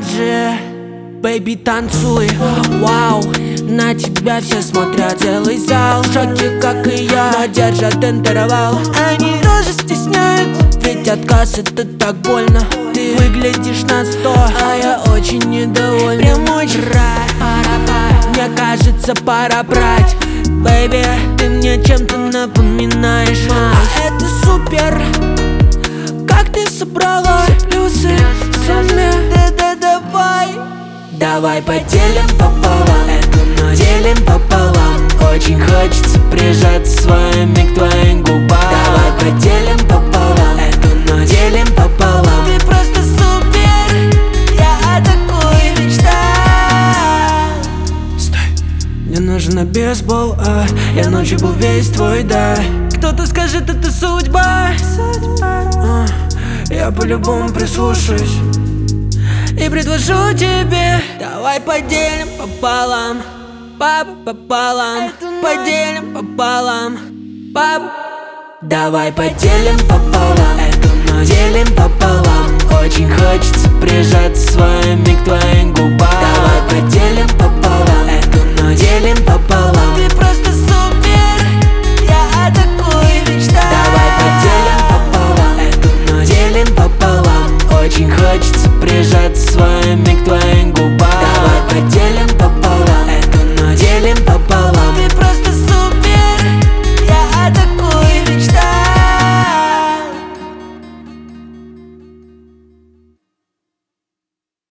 же, бэйби, танцуй. Вау, на тебя все смотрят, целый зал в шоке, как и я, но держат интервал. Они тоже стесняются, ведь отказ это так больно. Ты выглядишь на 100, а я очень недовольна. Прям очень рад, мне кажется, пора брать. Бэйби, ты мне чем-то напоминаешь, а это супер. Как ты собрала все плюсы в сумме? Давай поделим пополам, эту ночь делим пополам. Очень хочется прижаться своими к твоим губам. Давай поделим пополам, эту ночь делим пополам. Ты просто супер, я атакую, мечта. Стой, мне нужен бейсбол, я ночью был весь твой, да. Кто-то скажет, это судьба. Я по-любому прислушаюсь и предложу тебе. Давай поделим пополам, папа, пополам. Поделим пополам, папа. Давай поделим пополам, эту ночь делим пополам. Очень хочется прижаться своими к твоим губам.